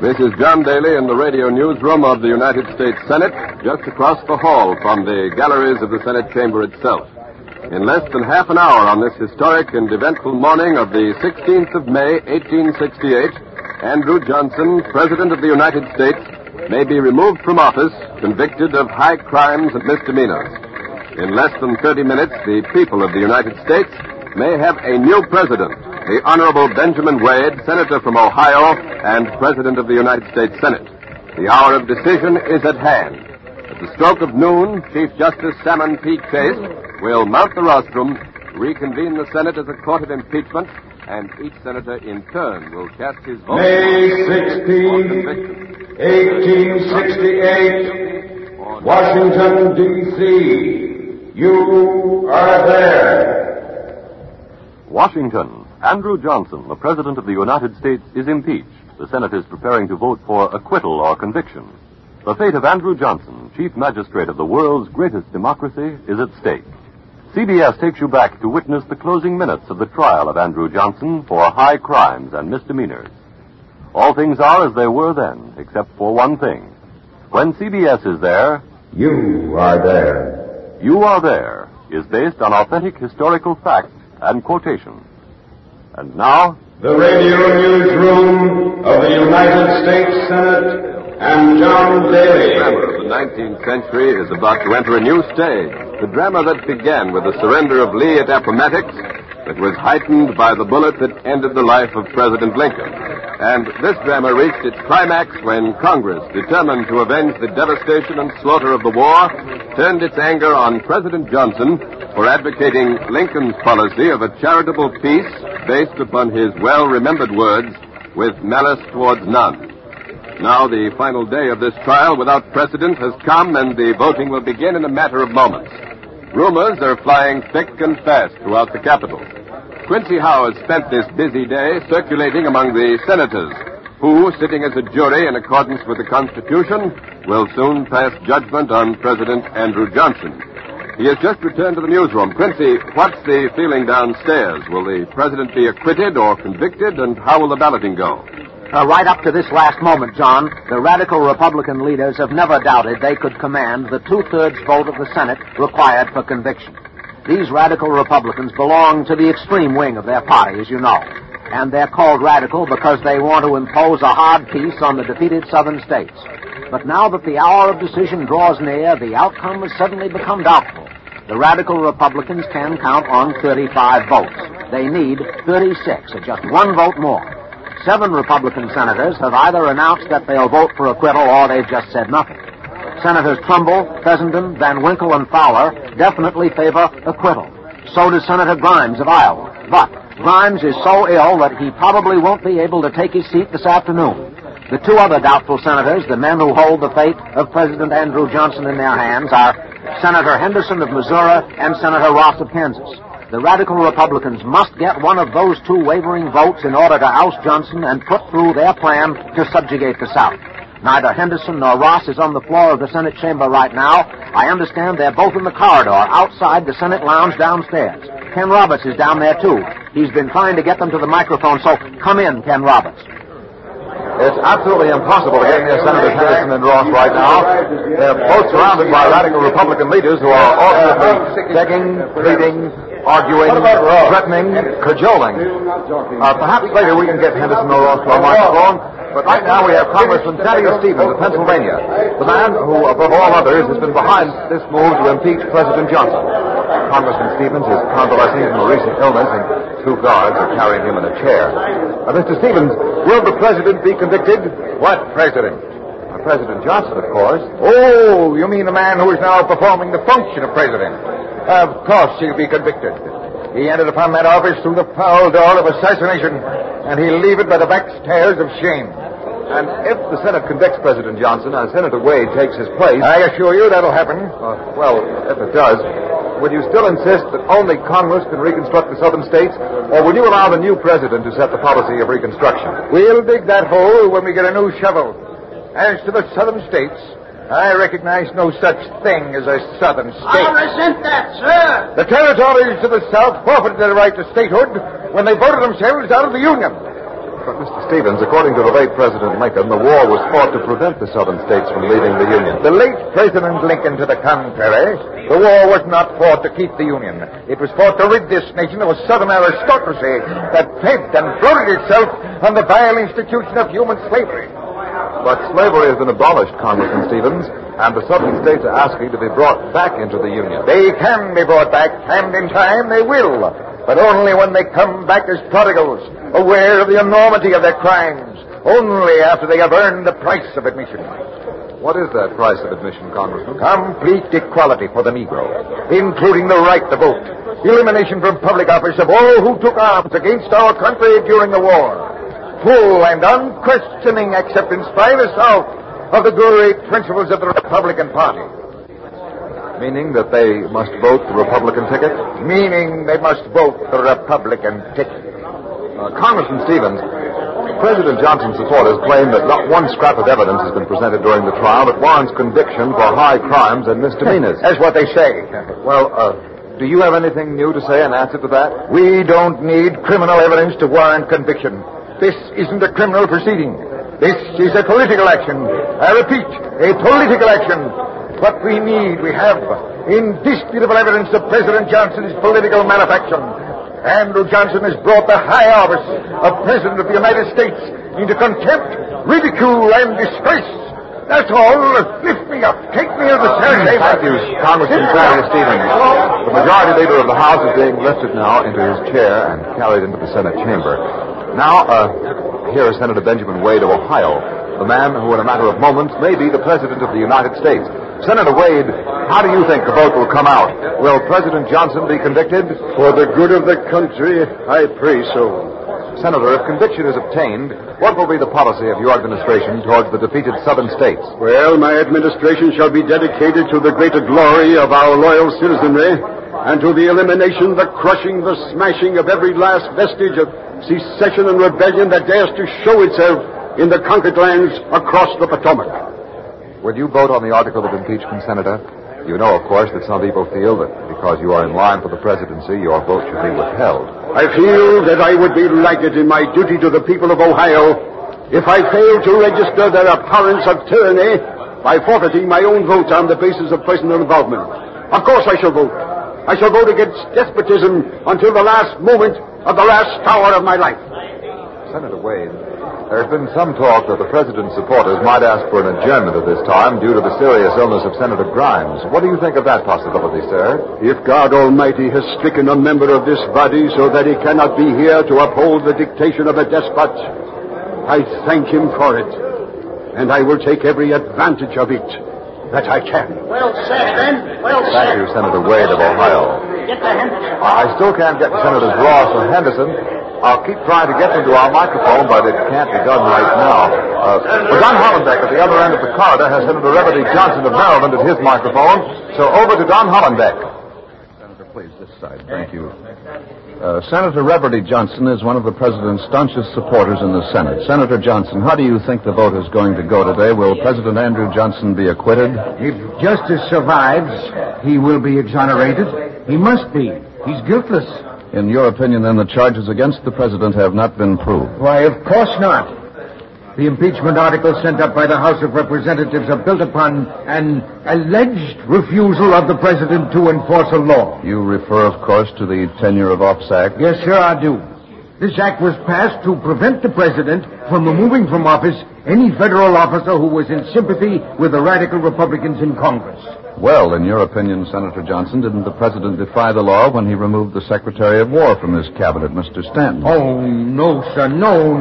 This is John Daly in the radio newsroom of the United States Senate, just across the hall from the galleries of the Senate chamber itself. In less than half an hour on this historic and eventful morning of the 16th of May, 1868, Andrew Johnson, President of the United States, may be removed from office, convicted of high crimes and misdemeanors. In less than 30 minutes, the people of the United States may have a new president, the Honorable Benjamin Wade, Senator from Ohio and President of the United States Senate. The hour of decision is at hand. At the stroke of noon, Chief Justice Salmon P. Chase will mount the rostrum, reconvene the Senate as a court of impeachment, and each senator in turn will cast his vote. May 16, 1868, Washington, D.C. You are there. Washington. Andrew Johnson, the President of the United States, is impeached. The Senate is preparing to vote for acquittal or conviction. The fate of Andrew Johnson, Chief Magistrate of the world's greatest democracy, is at stake. CBS takes you back to witness the closing minutes of the trial of Andrew Johnson for high crimes and misdemeanors. All things are as they were then, except for one thing. When CBS is there, you are there. You Are There is based on authentic historical fact and quotation. And now, the radio newsroom of the United States Senate and John Daly. The drama of the 19th century is about to enter a new stage. The drama that began with the surrender of Lee at Appomattox, that was heightened by the bullet that ended the life of President Lincoln. And this drama reached its climax when Congress, determined to avenge the devastation and slaughter of the war, turned its anger on President Johnson for advocating Lincoln's policy of a charitable peace based upon his well-remembered words, with malice towards none. Now the final day of this trial without precedent has come, and the voting will begin in a matter of moments. Rumors are flying thick and fast throughout the Capitol. Quincy Howe has spent this busy day circulating among the senators, who, sitting as a jury in accordance with the Constitution, will soon pass judgment on President Andrew Johnson. He has just returned to the newsroom. Quincy, what's the feeling downstairs? Will the president be acquitted or convicted, and how will the balloting go? Right up to this last moment, John, the radical Republican leaders have never doubted they could command the two-thirds vote of the Senate required for conviction. These radical Republicans belong to the extreme wing of their party, as you know. And they're called radical because they want to impose a hard peace on the defeated southern states. But now that the hour of decision draws near, the outcome has suddenly become doubtful. The radical Republicans can count on 35 votes. They need 36, or just one vote more. 7 Republican senators have either announced that they'll vote for acquittal or they've just said nothing. Senators Trumbull, Fessenden, Van Winkle, and Fowler definitely favor acquittal. So does Senator Grimes of Iowa. But Grimes is so ill that he probably won't be able to take his seat this afternoon. The 2 other doubtful senators, the men who hold the fate of President Andrew Johnson in their hands, are Senator Henderson of Missouri and Senator Ross of Kansas. The radical Republicans must get one of those 2 wavering votes in order to oust Johnson and put through their plan to subjugate the South. Neither Henderson nor Ross is on the floor of the Senate chamber right now. I understand they're both in the corridor outside the Senate lounge downstairs. Ken Roberts is down there, too. He's been trying to get them to the microphone, so come in, Ken Roberts. It's absolutely impossible to get near Senators Henderson and Ross right now. They're both surrounded by radical Republican leaders who are alternately begging, pleading, arguing, threatening, cajoling. Perhaps later we can get Henderson or Ross to our microphone, but right now we have Congressman Thaddeus Stevens of Pennsylvania, the man who, above all others, has been behind this move to impeach President Johnson. Congressman Stevens is convalescing from a recent illness, and 2 guards are carrying him in a chair. Mr. Stevens, will the president be convicted? What president? President Johnson, of course. Oh, you mean the man who is now performing the function of president? Of course he'll be convicted. He entered upon that office through the foul door of assassination, and he'll leave it by the back stairs of shame. And if the Senate convicts President Johnson, Senator Wade takes his place... I assure you that'll happen. Well, if it does, would you still insist that only Congress can reconstruct the southern states, or would you allow the new president to set the policy of reconstruction? We'll dig that hole when we get a new shovel. As to the southern states, I recognize no such thing as a southern state. I resent that, sir. The territories to the south forfeited their right to statehood when they voted themselves out of the Union. But, Mr. Stevens, according to the late President Lincoln, the war was fought to prevent the southern states from leaving the Union. The late President Lincoln, to the contrary, the war was not fought to keep the Union. It was fought to rid this nation of a southern aristocracy that fed and bloated itself on the vile institution of human slavery. But slavery has been abolished, Congressman Stevens, and the southern states are asking to be brought back into the Union. They can be brought back, and in time they will. But only when they come back as prodigals, aware of the enormity of their crimes. Only after they have earned the price of admission. What is that price of admission, Congressman? Complete equality for the Negro, including the right to vote. Elimination from public office of all who took arms against our country during the war. Full and unquestioning acceptance by the South of the great principles of the Republican Party. Meaning that they must vote the Republican ticket? Meaning they must vote the Republican ticket. Congressman Stevens, President Johnson's supporters claim that not one scrap of evidence has been presented during the trial that warrants conviction for high crimes and misdemeanors. That's what they say. Well, do you have anything new to say in answer to that? We don't need criminal evidence to warrant conviction. This isn't a criminal proceeding. This is a political action. I repeat, a political action. What we need, we have indisputable evidence of President Johnson's political malefection. Andrew Johnson has brought the high office of President of the United States into contempt, ridicule, and disgrace. That's all. Lift me up. Take me to the Senate chamber. Thank you, Congressman Samuel Stevens. The majority leader of the House is being lifted now into his chair and carried into the Senate chamber. Now, here is Senator Benjamin Wade of Ohio, the man who in a matter of moments may be the President of the United States. Senator Wade, how do you think the vote will come out? Will President Johnson be convicted? For the good of the country, I pray so. Senator, if conviction is obtained, what will be the policy of your administration towards the defeated southern states? Well, my administration shall be dedicated to the greater glory of our loyal citizenry and to the elimination, the crushing, the smashing of every last vestige of secession and rebellion that dares to show itself in the conquered lands across the Potomac. Would you vote on the article of impeachment, Senator? You know, of course, that some people feel that because you are in line for the presidency, your vote should be withheld. I feel that I would be laggard in my duty to the people of Ohio if I failed to register their abhorrence of tyranny by forfeiting my own vote on the basis of personal involvement. Of course I shall vote. I shall vote against despotism until the last moment of the last hour of my life. Senator Wade, there's been some talk that the president's supporters might ask for an adjournment at this time due to the serious illness of Senator Grimes. What do you think of that possibility, sir? If God Almighty has stricken a member of this body so that he cannot be here to uphold the dictation of a despot, I thank him for it. And I will take every advantage of it that I can. Well said, Ben. Well said. Thank you, Senator Wade of Ohio. Get to Henderson. I still can't get Senators Ross or Henderson. I'll keep trying to get them to our microphone, but it can't be done right now. Don Hollenbeck at the other end of the corridor has Senator Reverdy Johnson of Maryland at his microphone. So over to Don Hollenbeck. Senator, please, this side. Thank you. Senator Reverdy Johnson is one of the president's staunchest supporters in the Senate. Senator Johnson, how do you think the vote is going to go today? Will President Andrew Johnson be acquitted? If justice survives, he will be exonerated. He must be. He's guiltless. In your opinion, then, the charges against the president have not been proved? Why, of course not. The impeachment articles sent up by the House of Representatives are built upon an alleged refusal of the president to enforce a law. You refer, of course, to the Tenure of Office Act? Yes, sir, I do. This act was passed to prevent the president from removing from office any federal officer who was in sympathy with the radical Republicans in Congress. Well, in your opinion, Senator Johnson, didn't the president defy the law when he removed the Secretary of War from his cabinet, Mr. Stanton? Oh, no, sir, no.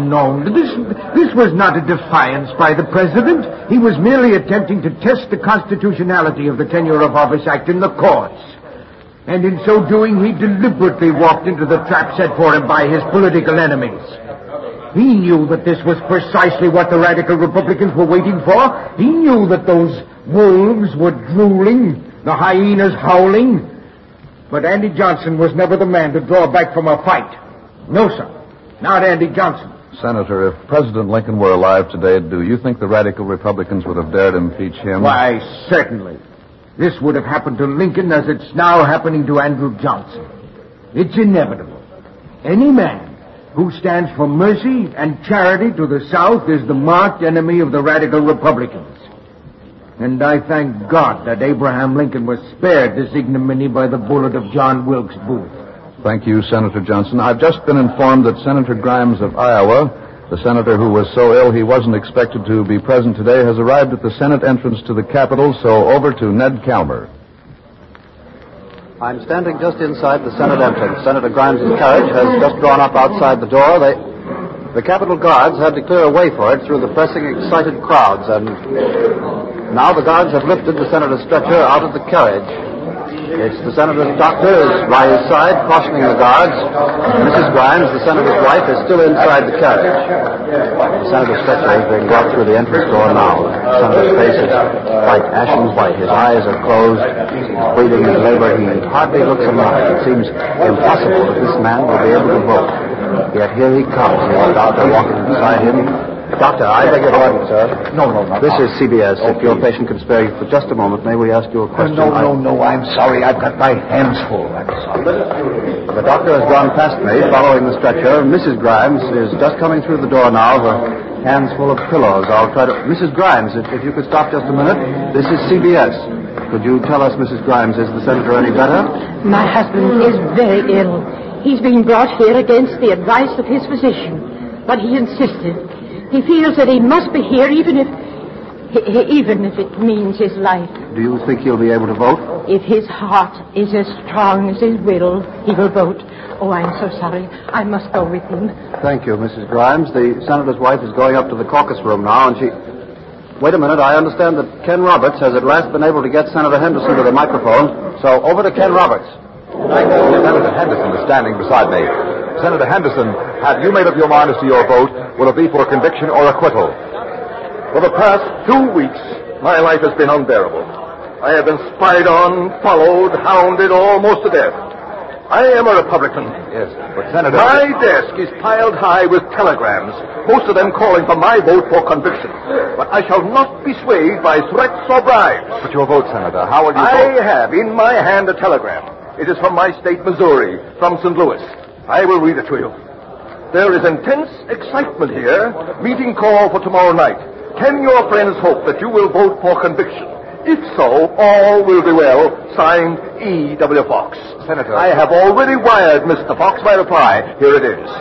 This was not a defiance by the president. He was merely attempting to test the constitutionality of the Tenure of Office Act in the courts. And in so doing, he deliberately walked into the trap set for him by his political enemies. He knew that this was precisely what the radical Republicans were waiting for. He knew that those wolves were drooling, the hyenas howling. But Andy Johnson was never the man to draw back from a fight. No, sir, not Andy Johnson. Senator, if President Lincoln were alive today, do you think the radical Republicans would have dared impeach him? Why, certainly. This would have happened to Lincoln as it's now happening to Andrew Johnson. It's inevitable. Any man who stands for mercy and charity to the South, is the marked enemy of the radical Republicans. And I thank God that Abraham Lincoln was spared this ignominy by the bullet of John Wilkes Booth. Thank you, Senator Johnson. I've just been informed that Senator Grimes of Iowa, the senator who was so ill he wasn't expected to be present today, has arrived at the Senate entrance to the Capitol, so over to Ned Calmer. I'm standing just inside the Senate entrance. Senator Grimes' carriage has just drawn up outside the door. The Capitol Guards had to clear a way for it through the pressing, excited crowds, and now the guards have lifted the senator's stretcher out of the carriage. It's the senator's doctor is by his side, cautioning the guards. Mrs. Grimes, the senator's wife, is still inside the carriage. The senator's stretcher is being brought through the entrance door now. The senator's face is quite ashen white. His eyes are closed. He's breathing in labor. He hardly looks alive. It seems impossible that this man will be able to vote. Yet here he comes. There's a doctor walking beside him. Doctor, I beg your pardon, sir. No. This is CBS. Okay. If your patient can spare you for just a moment, may we ask you a question? No. I'm sorry. I've got my hands full. I'm sorry. The doctor has gone past me, following the stretcher. Mrs. Grimes is just coming through the door now, her hands full of pillows. I'll try to... Mrs. Grimes, if you could stop just a minute. This is CBS. Could you tell us, Mrs. Grimes, is the senator any better? My husband is very ill. He's been brought here against the advice of his physician, but he insisted. He feels that he must be here even if it means his life. Do you think he'll be able to vote? If his heart is as strong as his will, he will vote. Oh, I'm so sorry. I must go with him. Thank you, Mrs. Grimes. The senator's wife is going up to the caucus room now, and she... Wait a minute. I understand that Ken Roberts has at last been able to get Senator Henderson to the microphone. So, over to Ken Roberts. Senator Henderson is standing beside me. Senator Henderson, have you made up your mind as to your vote? Will it be for conviction or acquittal? For the past 2 weeks, my life has been unbearable. I have been spied on, followed, hounded almost to death. I am a Republican. Yes, but Senator... My desk is piled high with telegrams, most of them calling for my vote for conviction. But I shall not be swayed by threats or bribes. But your vote, Senator, how will you I vote? have in my hand a telegram. It is from my state, Missouri, from St. Louis. I will read it to you. There is intense excitement here. Meeting call for tomorrow night. Can your friends hope that you will vote for conviction? If so, all will be well. Signed, E.W. Fox. Senator... I have already wired Mr. Fox my reply. Here it is.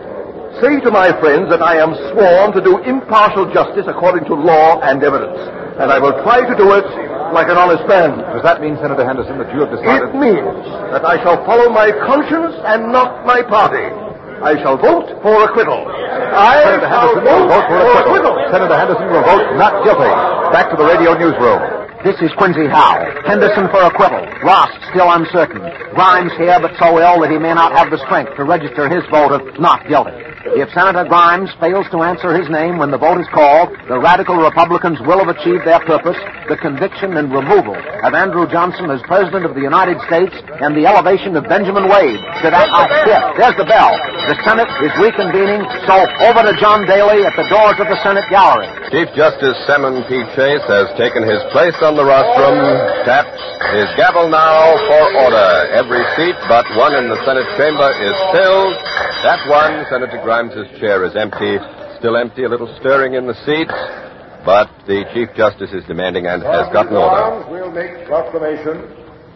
Say to my friends that I am sworn to do impartial justice according to law and evidence. And I will try to do it like an honest man. Does that mean, Senator Henderson, that you have decided... It means that I shall follow my conscience and not my party. I shall vote for acquittal. Senator Henderson will vote for acquittal. Senator Henderson will vote not guilty. Back to the radio newsroom. This is Quincy Howe. Henderson for acquittal. Ross still uncertain. Grimes here, but so ill that he may not have the strength to register his vote of not guilty. If Senator Grimes fails to answer his name when the vote is called, the radical Republicans will have achieved their purpose, the conviction and removal of Andrew Johnson as President of the United States and the elevation of Benjamin Wade to that... there's the bell. The Senate is reconvening, so over to John Daly at the doors of the Senate gallery. Chief Justice Salmon P. Chase has taken his place on the rostrum, taps his gavel now for order. Every seat but one in the Senate chamber is filled. That one, Senator Grimes' chair is empty, still empty, a little stirring in the seats, but the Chief Justice is demanding and has gotten order. We'll make proclamation.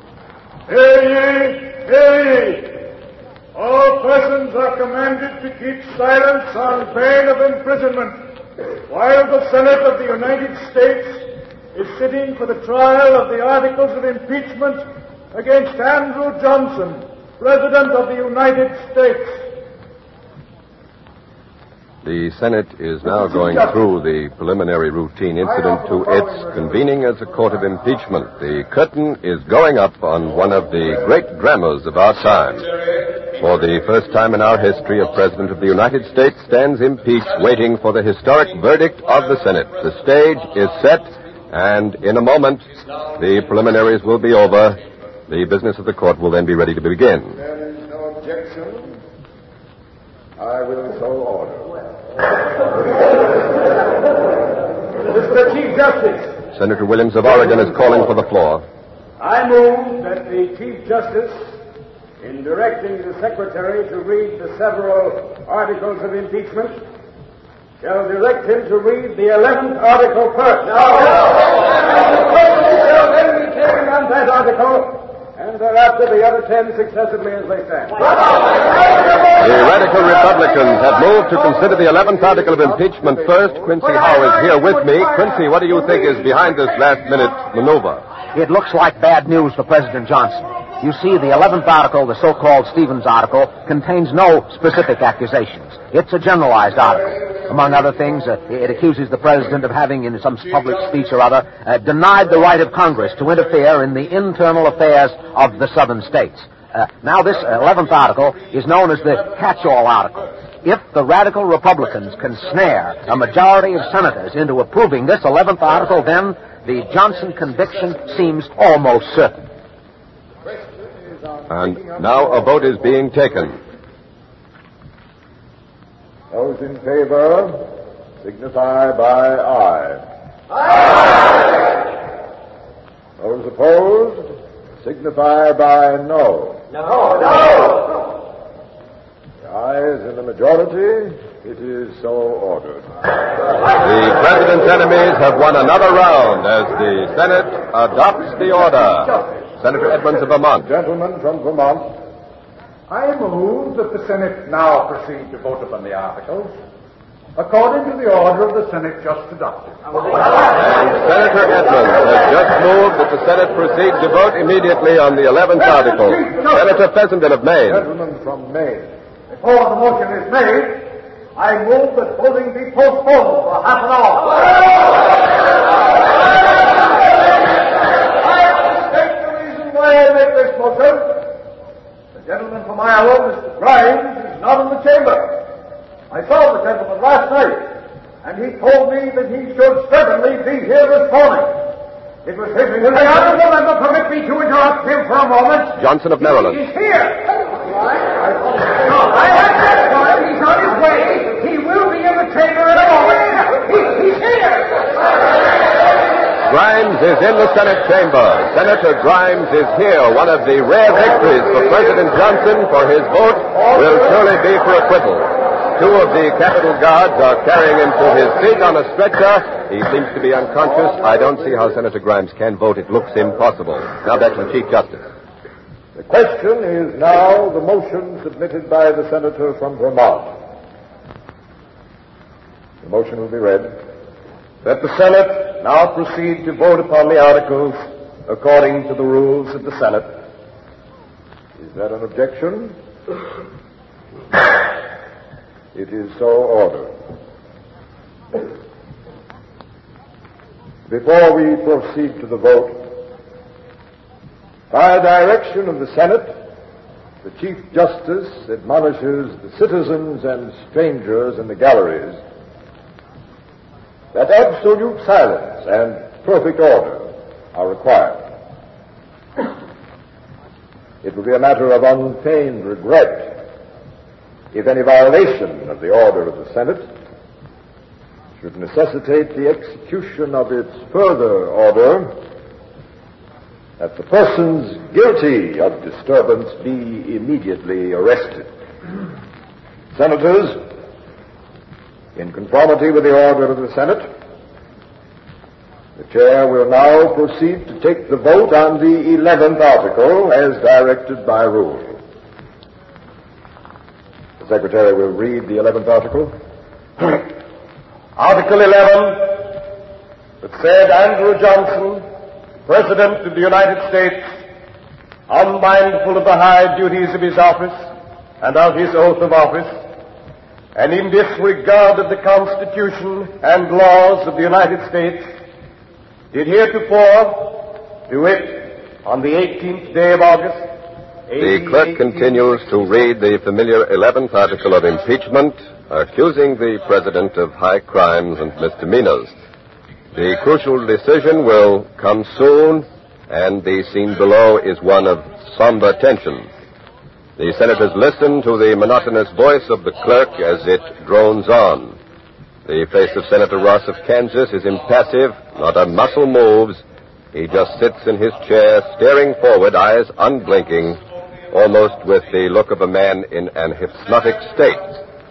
Hear ye, hear ye. All persons are commanded to keep silence on pain of imprisonment while the Senate of the United States is sitting for the trial of the articles of impeachment against Andrew Johnson, President of the United States. The Senate is now going through the preliminary routine incident to its convening as a court of impeachment. The curtain is going up on one of the great dramas of our time. For the first time in our history, a President of the United States stands impeached, waiting for the historic verdict of the Senate. The stage is set, and in a moment, the preliminaries will be over. The business of the court will then be ready to begin. There is no objection. I will so order. Mr. Chief Justice. Senator Williams of Oregon is calling for the floor. I move that the Chief Justice, in directing the Secretary to read the several articles of impeachment shall direct him to read the 11th article first. No! Shall then be taken on that article, and thereafter the other 10 successively as they stand. The Radical Republicans have moved to consider the 11th article of impeachment first. Quincy Howe is here with me. Quincy, what do you think is behind this last-minute maneuver? It looks like bad news for President Johnson. You see, the 11th article, the so-called Stevens article, contains no specific accusations. It's a generalized article. Among other things, it accuses the president of having, in some public speech or other, denied the right of Congress to interfere in the internal affairs of the southern states. Now, this 11th article is known as the catch-all article. If the radical Republicans can snare a majority of senators into approving this 11th article, then the Johnson conviction seems almost certain. And now a vote is being taken. Those in favor signify by aye. Aye. Those opposed signify by no. No. The ayes in the majority, it is so ordered. The president's enemies have won another round as the Senate adopts the order. Senator Edmonds of Vermont. Gentlemen from Vermont, I move that the Senate now proceed to vote upon the articles according to the order of the Senate just adopted. And Senator Edmonds has just moved that the Senate proceed to vote immediately on the 11th article. Senator Fessenden of Maine. Gentlemen from Maine, before the motion is made, I move that voting be postponed for half an hour. Why I make this motion? The gentleman from Iowa, Mr. Grimes, is not in the chamber. I saw the gentleman last night, and he told me that he should certainly be here this morning. It was his intention. The honorable member, permit me to interrupt him for a moment. Johnson of Maryland. He's here. I have said for him. He's on his way. He will be in the chamber in a moment. He's here. Grimes is in the Senate chamber. Senator Grimes is here. One of the rare victories for President Johnson, for his vote will surely be for acquittal. Two of the Capitol Guards are carrying him to his seat on a stretcher. He seems to be unconscious. I don't see how Senator Grimes can vote. It looks impossible. Now back to the Chief Justice. The question is now the motion submitted by the senator from Vermont. The motion will be read. That the Senate now proceed to vote upon the articles according to the rules of the Senate. Is that an objection? It is so ordered. Before we proceed to the vote, by direction of the Senate, the Chief Justice admonishes the citizens and strangers in the galleries that absolute silence and perfect order are required. It will be a matter of unfeigned regret if any violation of the order of the Senate should necessitate the execution of its further order that the persons guilty of disturbance be immediately arrested. Senators, in conformity with the order of the Senate, the Chair will now proceed to take the vote on the 11th article as directed by rule. The Secretary will read the 11th article. Article 11, that said Andrew Johnson, President of the United States, unmindful of the high duties of his office and of his oath of office, and in disregard of the Constitution and laws of the United States, did heretofore do it on the 18th day of August. The clerk continues to read the familiar 11th article of impeachment, accusing the president of high crimes and misdemeanors. The crucial decision will come soon, and the scene below is one of somber tension. The senators listen to the monotonous voice of the clerk as it drones on. The face of Senator Ross of Kansas is impassive, not a muscle moves. He just sits in his chair, staring forward, eyes unblinking, almost with the look of a man in an hypnotic state.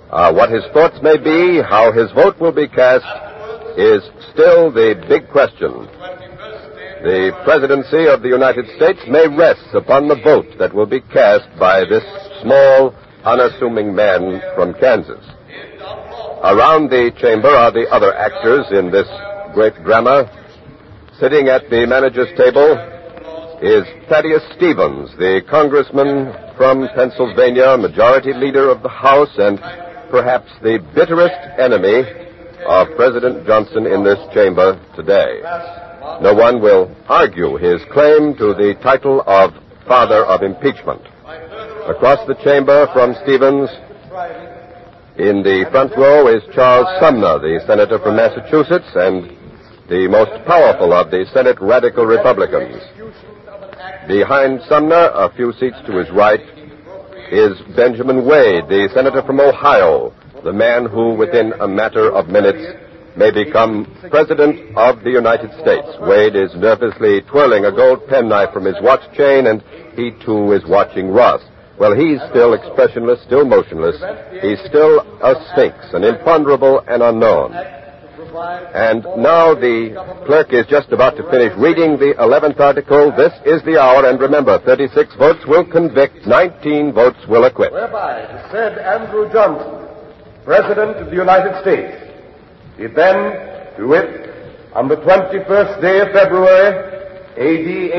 What his thoughts may be, how his vote will be cast, is still the big question. The presidency of the United States may rest upon the vote that will be cast by this small, unassuming man from Kansas. Around the chamber are the other actors in this great drama. Sitting at the manager's table is Thaddeus Stevens, the congressman from Pennsylvania, majority leader of the House, and perhaps the bitterest enemy of President Johnson in this chamber today. No one will argue his claim to the title of Father of Impeachment. Across the chamber from Stevens, in the front row is Charles Sumner, the senator from Massachusetts and the most powerful of the Senate Radical Republicans. Behind Sumner, a few seats to his right, is Benjamin Wade, the senator from Ohio, the man who, within a matter of minutes, may become President of the United States. Wade is nervously twirling a gold penknife from his watch chain, and he, too, is watching Ross. Well, he's still expressionless, still motionless. He's still a sphinx, an imponderable and unknown. And now the clerk is just about to finish reading the 11th article. This is the hour, and remember, 36 votes will convict, 19 votes will acquit. Whereby the said Andrew Johnson, President of the United States, did then, to wit, on the 21st day of February, A.D.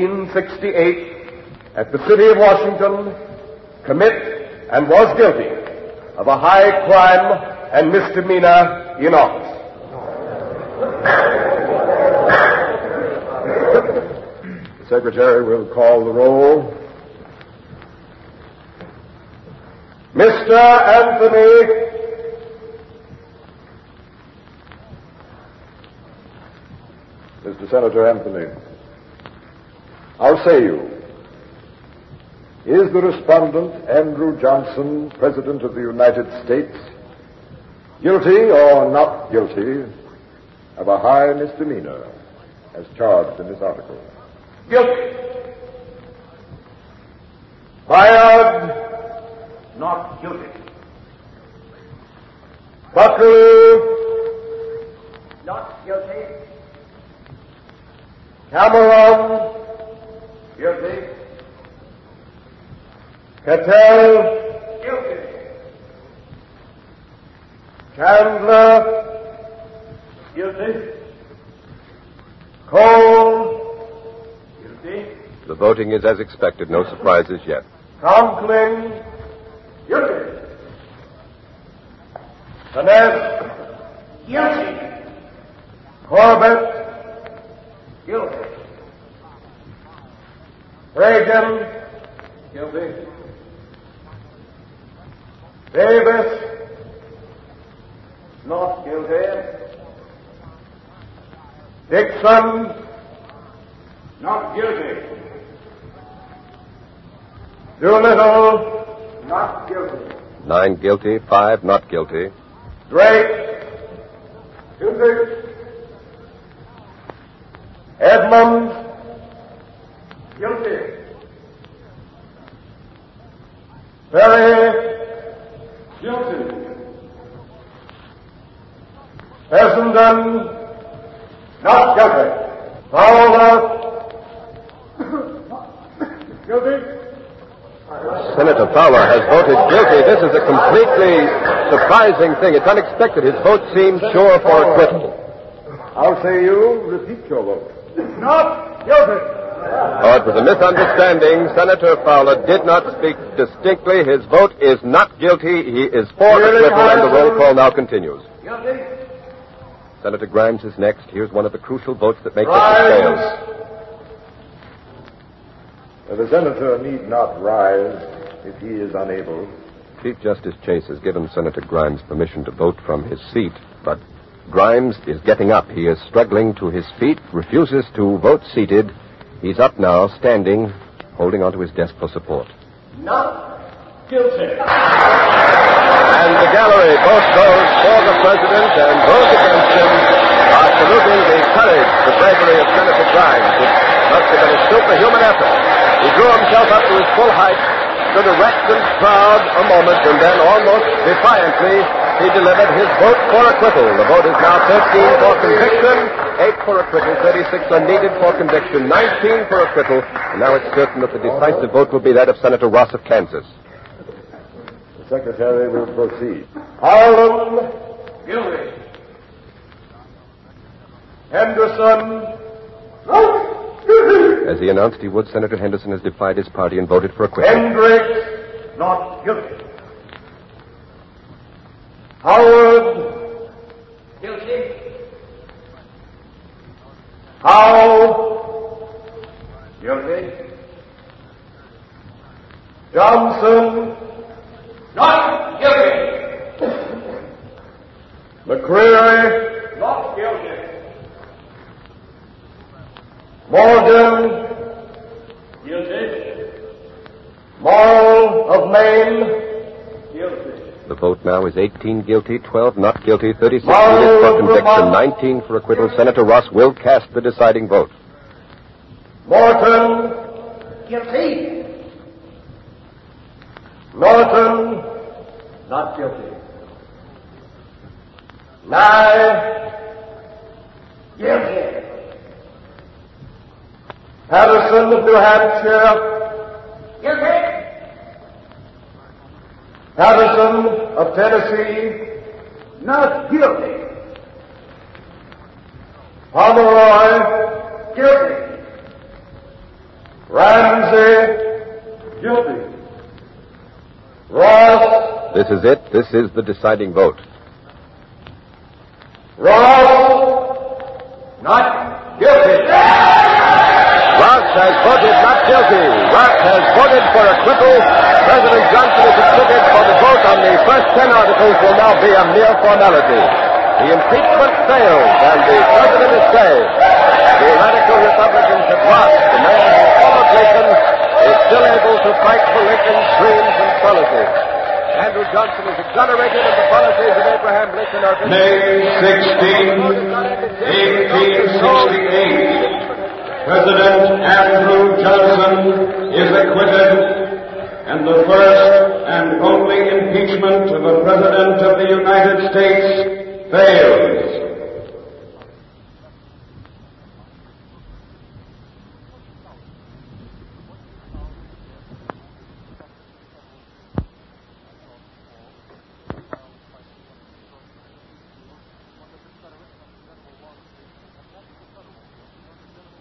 1868, at the city of Washington, commit and was guilty of a high crime and misdemeanor in office. The Secretary will call the roll. Mr. Anthony Mr. Senator Anthony, how say you? Is the respondent, Andrew Johnson, President of the United States, guilty or not guilty of a high misdemeanor as charged in this article? Guilty. Bayard, not guilty. Buckley, not guilty. Cameron, guilty. Cattell, guilty. Chandler, guilty. Cole, guilty. The voting is as expected, no surprises yet. Conklin, guilty. Vaness, guilty. Corbett, guilty. Reagan, guilty. Davis, not guilty. Dixon, not guilty. Doolittle, not guilty. 9 guilty, 5 not guilty. Drake, guilty. Edmunds, guilty. Perry, guilty. Fessenden, not guilty. Fowler, guilty. Senator Fowler has voted guilty. This is a completely surprising thing. It's unexpected. His vote seemed sure for acquittal. How say you? Repeat your vote. Not guilty. Oh, it was a misunderstanding. Senator Fowler did not speak distinctly. His vote is not guilty. He is for acquittal, and the roll call now continues. Guilty. Senator Grimes is next. Here's one of the crucial votes that makes up the scales. The senator need not rise if he is unable. Chief Justice Chase has given Senator Grimes permission to vote from his seat, but Grimes is getting up. He is struggling to his feet, refuses to vote seated. He's up now, standing, holding onto his desk for support. Not guilty. And the gallery, both those for the president and those against him, are saluting the courage, the bravery of Senator Grimes. It must have been a superhuman effort. He drew himself up to his full height, stood erect and proud a moment, and then almost defiantly, he delivered his vote for acquittal. The vote is now 13 for conviction, 8 for acquittal, 36 are needed for conviction, 19 for acquittal, and now it's certain that the decisive vote will be that of Senator Ross of Kansas. The Secretary will proceed. Harlan. Guilty. Henderson. Not guilty. As he announced he would, Senator Henderson has defied his party and voted for acquittal. Hendricks. Not guilty. Howard. Guilty. Howe. Guilty. Johnson. Not guilty. McCreary. Not guilty. Morgan. Guilty. Morrill of Maine. Guilty. The vote now is 18 guilty, 12 not guilty, 36 needed for conviction, 19 for acquittal. Senator Ross will cast the deciding vote. Morton. Guilty. Norton. Not guilty. Nye. Guilty. Patterson of New Hampshire. Guilty. Patterson of Tennessee. Not guilty. Pomeroy. Guilty. Ramsey. Guilty. Ross. This is it. This is the deciding vote. Ross. Not guilty. Ross has voted not guilty. Ross has voted for acquittal. President Johnson is acquitted, for the vote on the first 10 articles will now be a mere formality. The impeachment failed, and the president is saved. The radical Republicans have lost. The man who followed Lincoln is still able to fight for Lincoln's dreams and policies. Andrew Johnson is exonerated, and the policies of Abraham Lincoln are... May 16, 1868. President Andrew Johnson is acquitted, and the first and only impeachment of a President of the United States failed.